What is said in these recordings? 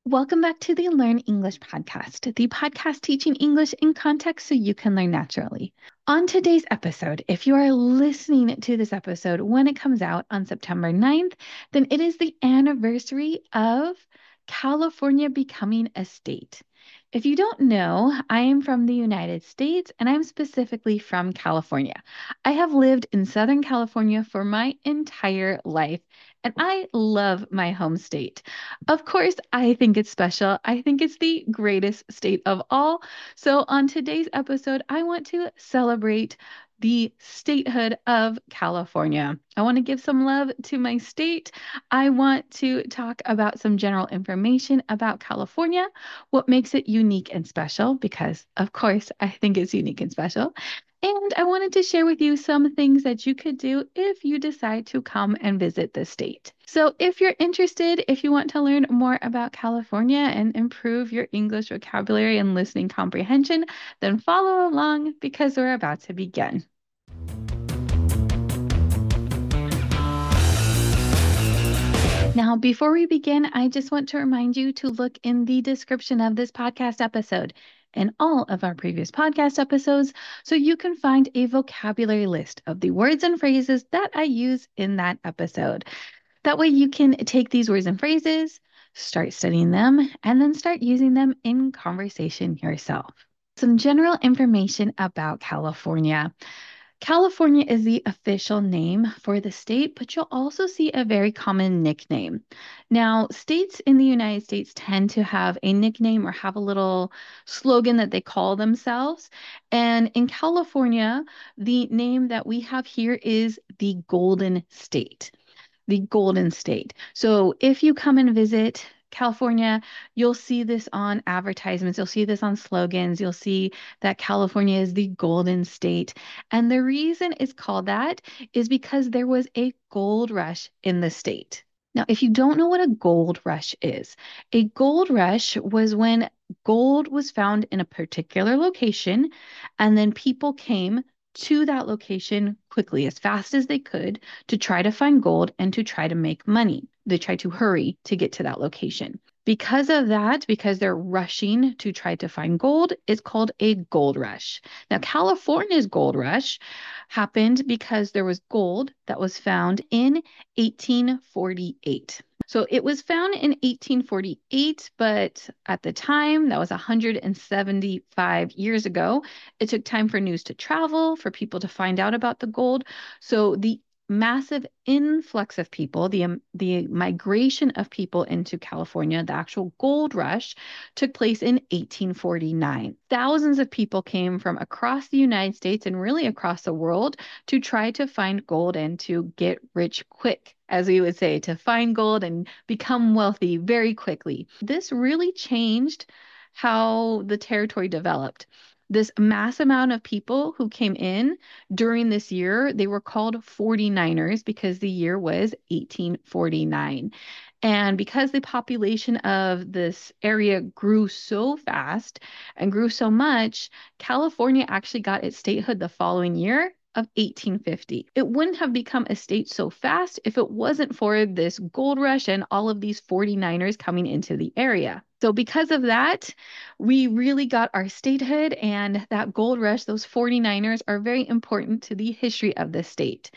Welcome back to the Learn English podcast, the podcast teaching English in context so you can learn naturally. On today's episode, if you are listening to this episode when it comes out on September 9th, then it is the anniversary of California becoming a state. If you don't know, I am from the United States and I'm specifically from California. I have lived in Southern California for my entire life and I love my home state. Of course, I think it's special. I think it's the greatest state of all. So, on today's episode, I want to celebrate the statehood of California. I want to give some love to my state. I want to talk about some general information about California, what makes it unique and special, because, of course, I think it's unique and special. And I wanted to share with you some things that you could do if you decide to come and visit the state. So, if you're interested, if you want to learn more about California and improve your English vocabulary and listening comprehension, then follow along because we're about to begin. Now, before we begin, I just want to remind you to look in the description of this podcast episode and all of our previous podcast episodes so you can find a vocabulary list of the words and phrases that I use in that episode. That way you can take these words and phrases, start studying them, and then start using them in conversation yourself. Some general information about California. California is the official name for the state, but you'll also see a very common nickname. Now, states in the United States tend to have a nickname or have a little slogan that they call themselves. And in California, the name that we have here is the Golden State. The Golden State. So if you come and visit California, you'll see this on advertisements, you'll see this on slogans, you'll see that California is the Golden State. And the reason it's called that is because there was a gold rush in the state. Now, if you don't know what a gold rush is, a gold rush was when gold was found in a particular location, and then people came to that location quickly, as fast as they could, to try to find gold and to try to make money. They try to hurry to get to that location. Because of that, because they're rushing to try to find gold, it's called a gold rush. Now, California's gold rush happened because there was gold that was found in 1848. So it was found in 1848, but at the time, that was 175 years ago. It took time for news to travel, for people to find out about the gold. So the massive influx of people, the migration of people into California, the actual gold rush, took place in 1849. Thousands of people came from across the United States and really across the world to try to find gold and to get rich quick, as we would say, to find gold and become wealthy very quickly. This really changed how the territory developed. This mass amount of people who came in during this year, they were called 49ers because the year was 1849. And because the population of this area grew so fast and grew so much, California actually got its statehood the following year of 1850. It wouldn't have become a state so fast if it wasn't for this gold rush and all of these 49ers coming into the area. So because of that, we really got our statehood, and that gold rush, those 49ers are very important to the history of the state.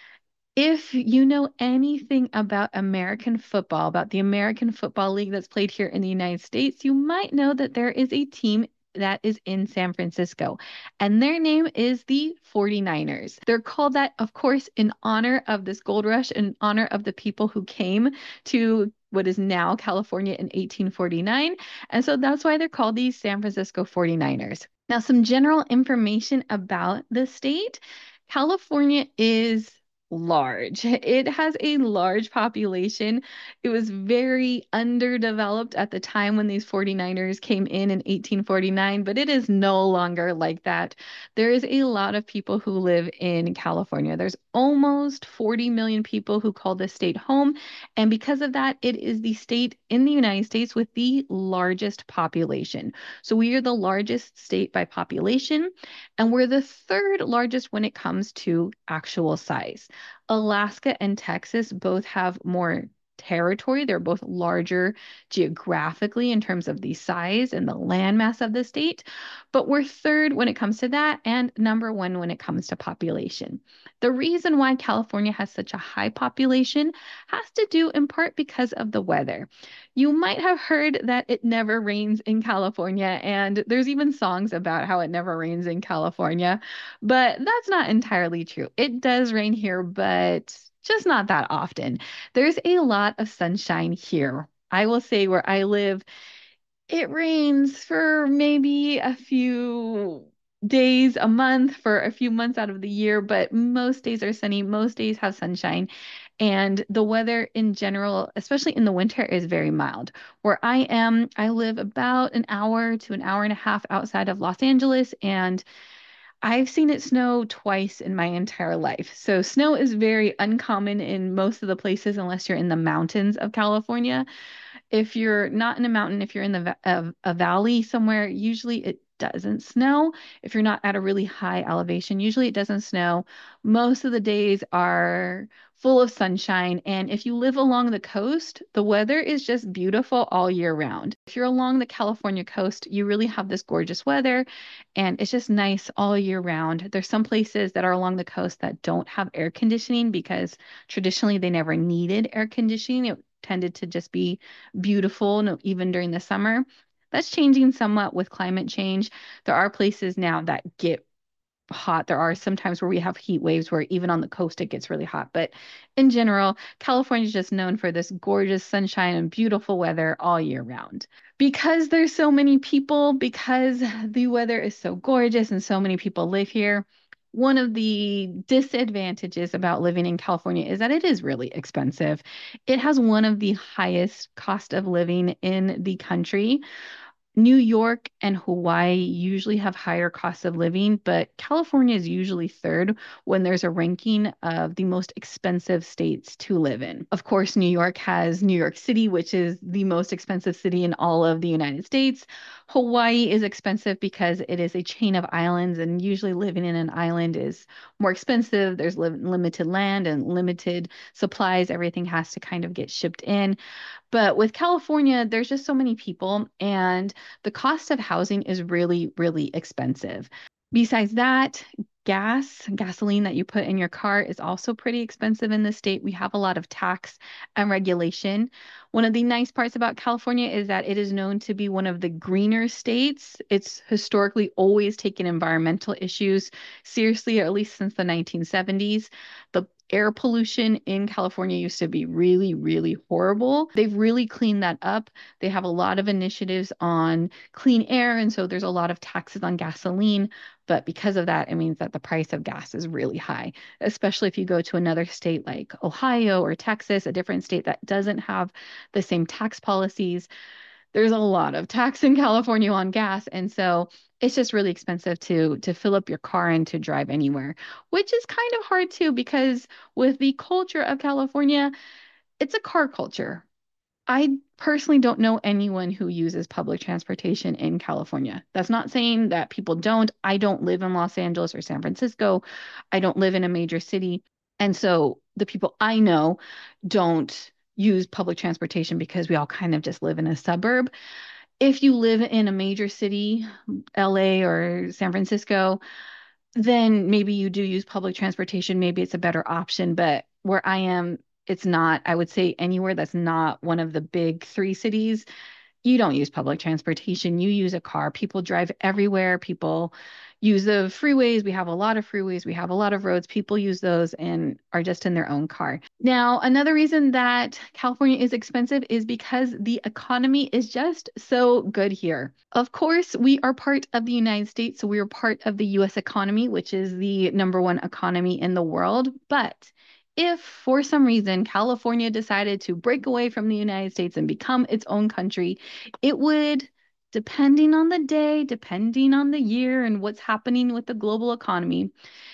If you know anything about American football, about the American Football League that's played here in the United States, you might know that there is a team that is in San Francisco, and their name is the 49ers. They're called that, of course, in honor of this gold rush, in honor of the people who came to what is now California in 1849. And so that's why they're called the San Francisco 49ers. Now, some general information about the state. California is large. It has a large population. It was very underdeveloped at the time when these 49ers came in 1849, but it is no longer like that. There is a lot of people who live in California. There's almost 40 million people who call this state home. And because of that, it is the state in the United States with the largest population. So we are the largest state by population, and we're the third largest when it comes to actual size. Alaska and Texas both have more territory. They're both larger geographically in terms of the size and the landmass of the state, but we're third when it comes to that and number one when it comes to population. The reason why California has such a high population has to do in part because of the weather. You might have heard that it never rains in California, and there's even songs about how it never rains in California, but that's not entirely true. It does rain here, but just not that often. There's a lot of sunshine here. I will say where I live, it rains for maybe a few days a month for a few months out of the year, but most days are sunny. Most days have sunshine. And the weather in general, especially in the winter, is very mild. Where I am, I live about an hour to an hour and a half outside of Los Angeles, and I've seen it snow twice in my entire life. So snow is very uncommon in most of the places unless you're in the mountains of California. If you're not in a mountain, if you're in a valley somewhere, usually it doesn't snow. If you're not at a really high elevation, usually it doesn't snow. Most of the days are full of sunshine. And if you live along the coast, the weather is just beautiful all year round. If you're along the California coast, you really have this gorgeous weather and it's just nice all year round. There's some places that are along the coast that don't have air conditioning because traditionally they never needed air conditioning. It tended to just be beautiful, no, even during the summer. That's changing somewhat with climate change. There are places now that get hot. There are some times where we have heat waves where even on the coast it gets really hot. But in general, California is just known for this gorgeous sunshine and beautiful weather all year round. Because there's so many people, because the weather is so gorgeous and so many people live here, one of the disadvantages about living in California is that it is really expensive. It has one of the highest cost of living in the country. New York and Hawaii usually have higher costs of living, but California is usually third when there's a ranking of the most expensive states to live in. Of course, New York has New York City, which is the most expensive city in all of the United States. Hawaii is expensive because it is a chain of islands, and usually living in an island is more expensive. There's limited land and limited supplies. Everything has to kind of get shipped in. But with California, there's just so many people, and the cost of housing is really, really expensive. Besides that, gasoline that you put in your car is also pretty expensive in the state. We have a lot of tax and regulation. One of the nice parts about California is that it is known to be one of the greener states. It's historically always taken environmental issues seriously, or at least since the 1970s. The air pollution in California used to be really, really horrible. They've really cleaned that up. They have a lot of initiatives on clean air, and so there's a lot of taxes on gasoline. But because of that, it means that the price of gas is really high, especially if you go to another state like Ohio or Texas, a different state that doesn't have the same tax policies. There's a lot of tax in California on gas, and so it's just really expensive to fill up your car and to drive anywhere, which is kind of hard too because with the culture of California, it's a car culture. I personally don't know anyone who uses public transportation in California. That's not saying that people don't. I don't live in Los Angeles or San Francisco. I don't live in a major city. And so the people I know don't use public transportation because we all kind of just live in a suburb. If you live in a major city, LA or San Francisco, then maybe you do use public transportation. Maybe it's a better option. But where I am, it's not. I would say anywhere that's not one of the big three cities, you don't use public transportation. You use a car. People drive everywhere. People use the freeways. We have a lot of freeways. We have a lot of roads. People use those and are just in their own car. Now, another reason that California is expensive is because the economy is just so good here. Of course, we are part of the United States, so we are part of the US economy, which is the number one economy in the world. But if for some reason California decided to break away from the United States and become its own country, it would, depending on the day, depending on the year, and what's happening with the global economy,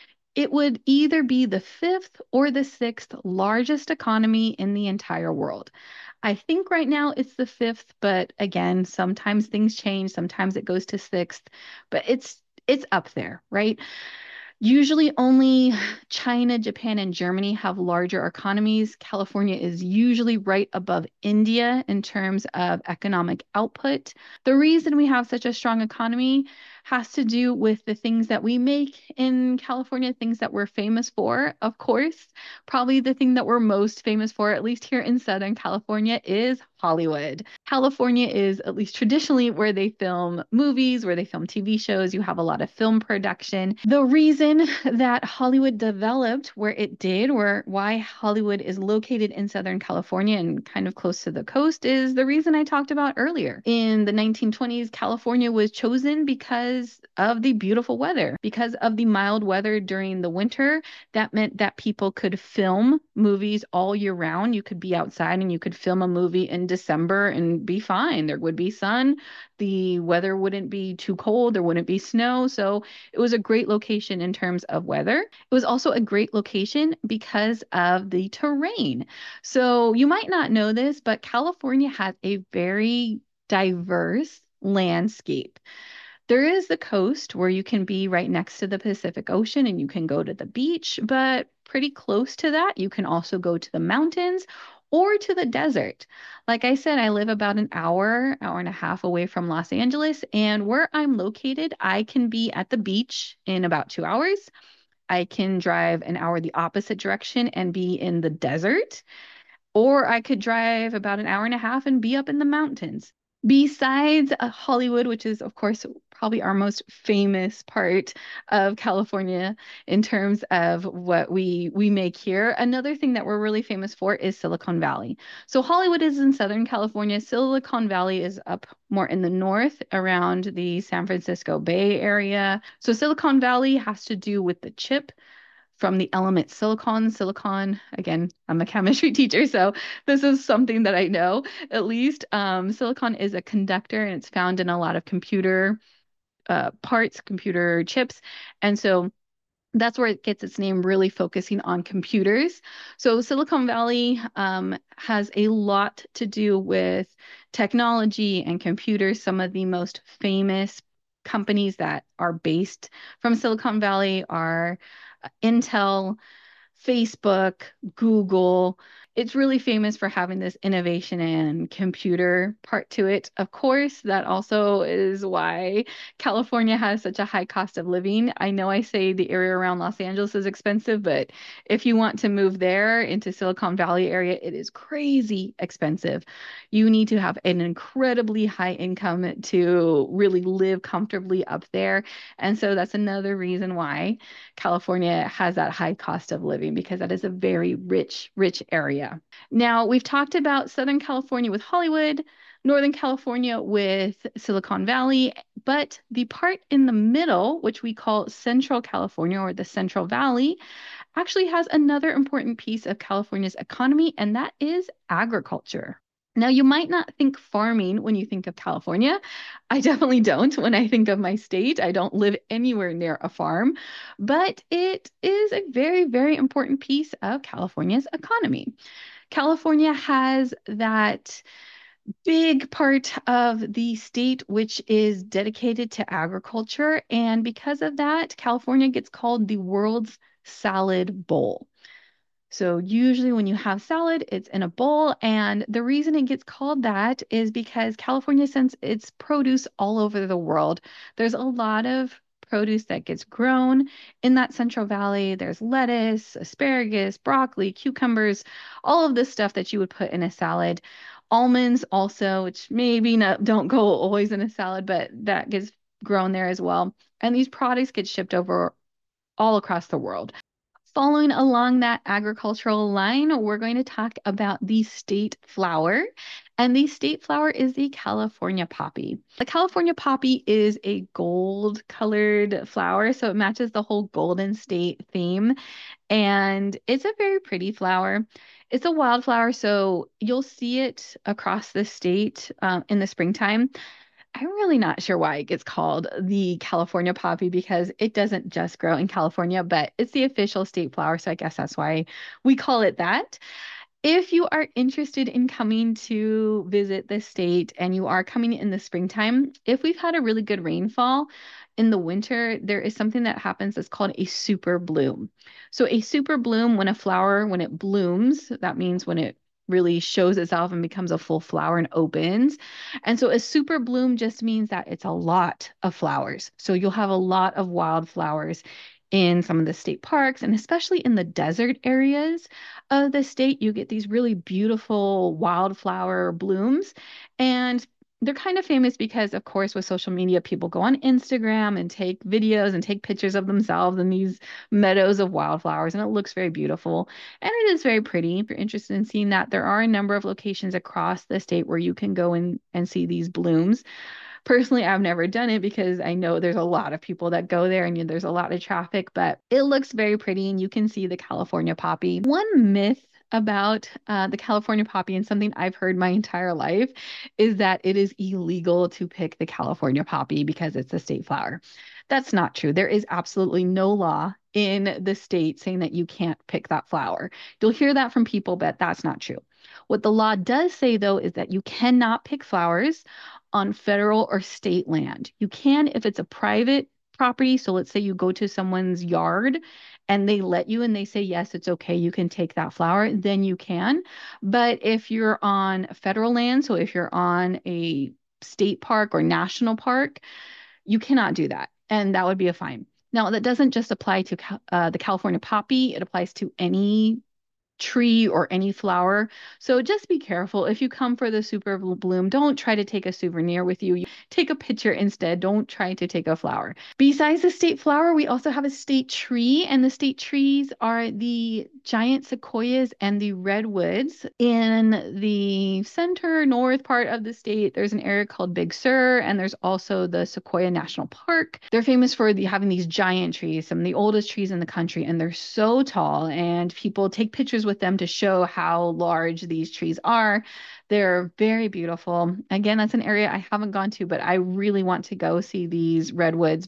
it would either be the fifth or the sixth largest economy in the entire world. I think right now it's the fifth, but again, sometimes things change. Sometimes it goes to sixth, but it's up there, right? Usually only China, Japan, and Germany have larger economies. California is usually right above India in terms of economic output. The reason we have such a strong economy has to do with the things that we make in California, things that we're famous for. Of course, probably the thing that we're most famous for, at least here in Southern California, is Hollywood. California is, at least traditionally, where they film movies, where they film TV shows. You have a lot of film production. The reason that Hollywood developed where it did, or why Hollywood is located in Southern California and kind of close to the coast, is the reason I talked about earlier. In the 1920s, California was chosen because of the beautiful weather, because of the mild weather during the winter. That meant that people could film movies all year round. You could be outside and you could film a movie in December and be fine. There would be sun. The weather wouldn't be too cold. There wouldn't be snow. So it was a great location in terms of weather. It was also a great location because of the terrain. So you might not know this, but California has a very diverse landscape. There is the coast where you can be right next to the Pacific Ocean and you can go to the beach, but pretty close to that, you can also go to the mountains or to the desert. Like I said, I live about an hour, hour and a half away from Los Angeles, and where I'm located, I can be at the beach in about 2 hours. I can drive an hour the opposite direction and be in the desert, or I could drive about an hour and a half and be up in the mountains. Besides Hollywood, which is, of course, probably our most famous part of California in terms of what we make here, another thing that we're really famous for is Silicon Valley. So Hollywood is in Southern California. Silicon Valley is up more in the north around the San Francisco Bay Area. So Silicon Valley has to do with the chip from the element silicon. Silicon, again, I'm a chemistry teacher, so this is something that I know at least. Silicon is a conductor and it's found in a lot of computer parts, computer chips. And so that's where it gets its name, really focusing on computers. So Silicon Valley has a lot to do with technology and computers. Some of the most famous companies that are based from Silicon Valley are Intel, Facebook, Google. It's really famous for having this innovation and computer part to it. Of course, that also is why California has such a high cost of living. I know I say the area around Los Angeles is expensive, but if you want to move there into Silicon Valley area, it is crazy expensive. You need to have an incredibly high income to really live comfortably up there. And so that's another reason why California has that high cost of living, because that is a very rich, rich area. Now, we've talked about Southern California with Hollywood, Northern California with Silicon Valley, but the part in the middle, which we call Central California or the Central Valley, actually has another important piece of California's economy, and that is agriculture. Now, you might not think farming when you think of California. I definitely don't when I think of my state. I don't live anywhere near a farm, but it is a very, very important piece of California's economy. California has that big part of the state which is dedicated to agriculture. And because of that, California gets called the world's salad bowl. So usually when you have salad, it's in a bowl. And the reason it gets called that is because California sends its produce all over the world. There's a lot of produce that gets grown in that Central Valley. There's lettuce, asparagus, broccoli, cucumbers, all of this stuff that you would put in a salad. Almonds also, which maybe not, don't go always in a salad, but that gets grown there as well. And these products get shipped over all across the world. Following along that agricultural line, we're going to talk about the state flower. And the state flower is the California poppy. The California poppy is a gold colored flower, so it matches the whole Golden State theme. And it's a very pretty flower. It's a wildflower, so you'll see it across the state in the springtime. I'm really not sure why it gets called the California poppy, because it doesn't just grow in California, but it's the official state flower. So I guess that's why we call it that. If you are interested in coming to visit the state and you are coming in the springtime, if we've had a really good rainfall in the winter, there is something that happens that's called a super bloom. So a super bloom, when a flower, when it blooms, that means when it really shows itself and becomes a full flower and opens. And so a super bloom just means that it's a lot of flowers. So you'll have a lot of wildflowers in some of the state parks, and especially in the desert areas of the state, you get these really beautiful wildflower blooms. And they're kind of famous because, of course, with social media, people go on Instagram and take videos and take pictures of themselves in these meadows of wildflowers, and it looks very beautiful. And it is very pretty. If you're interested in seeing that, there are a number of locations across the state where you can go and see these blooms. Personally, I've never done it because I know there's a lot of people that go there and there's a lot of traffic, but it looks very pretty and you can see the California poppy. One myth about the California poppy, and something I've heard my entire life, is that it is illegal to pick the California poppy because it's a state flower. That's not true. There is absolutely no law in the state saying that you can't pick that flower. You'll hear that from people, but that's not true. What the law does say, though, is that you cannot pick flowers on federal or state land. You can if it's a private property. So let's say you go to someone's yard and they let you and they say, yes, it's okay, you can take that flower, then you can. But if you're on federal land, so if you're on a state park or national park, you cannot do that. And that would be a fine. Now, that doesn't just apply to the California poppy, it applies to any tree or any flower. So just be careful. If you come for the super bloom, don't try to take a souvenir with you. Take a picture instead. Don't try to take a flower. Besides the state flower, we also have a state tree, and the state trees are the giant sequoias and the redwoods. In the center north part of the state, there's an area called Big Sur, and there's also the Sequoia National Park. They're famous for having these giant trees, some of the oldest trees in the country, and they're so tall, and people take pictures with them to show how large these trees are. They're very beautiful. Again, that's an area I haven't gone to, but I really want to go see these redwoods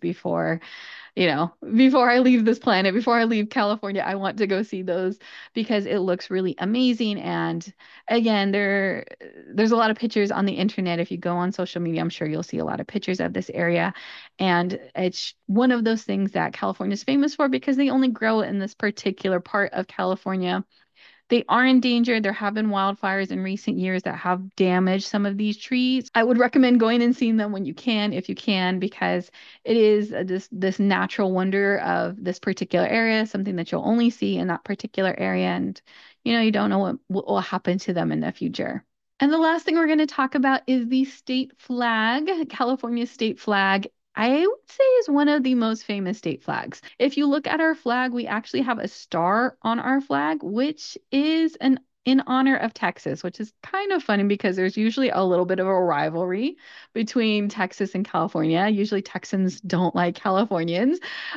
before I leave this planet, before I leave California. I want to go see those because it looks really amazing. And again, there's a lot of pictures on the internet. If you go on social media, I'm sure you'll see a lot of pictures of this area. And it's one of those things that California is famous for because they only grow in this particular part of California. They are endangered. There have been wildfires in recent years that have damaged some of these trees. I would recommend going and seeing them when you can, if you can, because it is this natural wonder of this particular area, something that you'll only see in that particular area, and you don't know what will happen to them in the future. And the last thing we're going to talk about is the state flag. California state flag, I would say, is one of the most famous state flags. If you look at our flag, we actually have a star on our flag, which is in honor of Texas, which is kind of funny because there's usually a little bit of a rivalry between Texas and California. Usually Texans don't like Californians.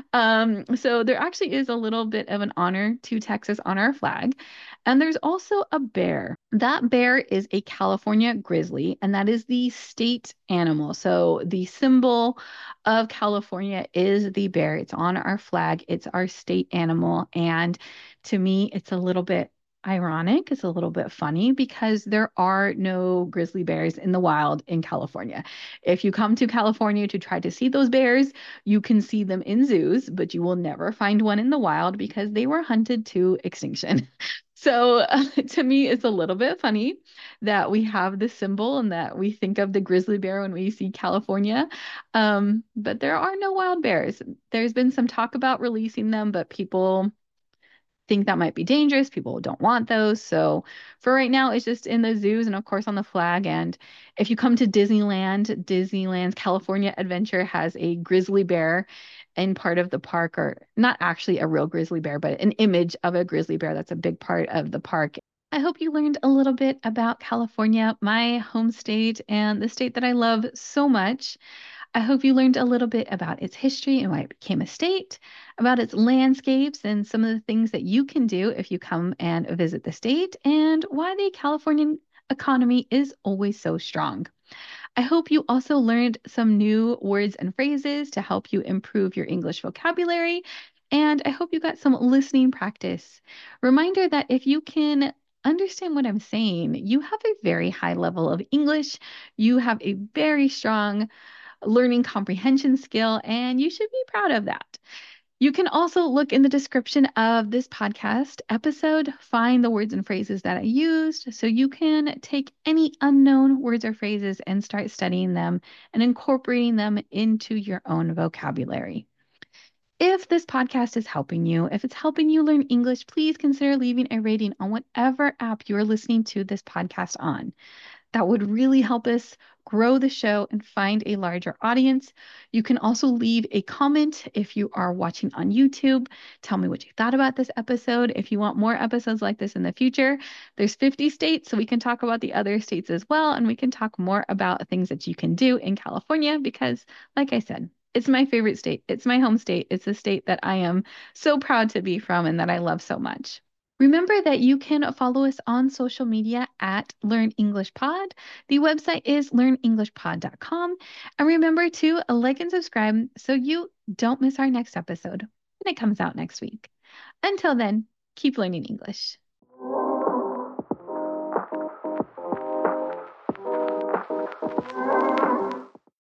So there actually is a little bit of an honor to Texas on our flag. And there's also a bear. That bear is a California grizzly, and that is the state animal. So the symbol of California is the bear. It's on our flag. It's our state animal. And to me, it's a little bit ironic. It's a little bit funny because there are no grizzly bears in the wild in California. If you come to California to try to see those bears, you can see them in zoos, but you will never find one in the wild because they were hunted to extinction. So to me, it's a little bit funny that we have this symbol and that we think of the grizzly bear when we see California. But there are no wild bears. There's been some talk about releasing them, but people think that might be dangerous. People don't want those. So for right now, it's just in the zoos and, of course, on the flag. And if you come to Disneyland, Disneyland's California Adventure has a grizzly bear in part of the park, or not actually a real grizzly bear, but an image of a grizzly bear. That's a big part of the park. I hope you learned a little bit about California, my home state, and the state that I love so much. I hope you learned a little bit about its history and why it became a state, about its landscapes and some of the things that you can do if you come and visit the state, and why the Californian economy is always so strong. I hope you also learned some new words and phrases to help you improve your English vocabulary, and I hope you got some listening practice. Reminder that if you can understand what I'm saying. You have a very high level of English. You have a very strong learning comprehension skill, and you should be proud of that. You can also look in the description of this podcast episode, find the words and phrases that I used, so you can take any unknown words or phrases and start studying them and incorporating them into your own vocabulary. If this podcast is helping you, if it's helping you learn English, please consider leaving a rating on whatever app you're listening to this podcast on. That would really help us grow the show and find a larger audience. You can also leave a comment if you are watching on YouTube. Tell me what you thought about this episode. If you want more episodes like this in the future, there's 50 states, so we can talk about the other states as well, and we can talk more about things that you can do in California because, like I said, it's my favorite state. It's my home state. It's a state that I am so proud to be from and that I love so much. Remember that you can follow us on social media at Learn English Pod. The website is learnenglishpod.com. And remember to like and subscribe so you don't miss our next episode when it comes out next week. Until then, keep learning English.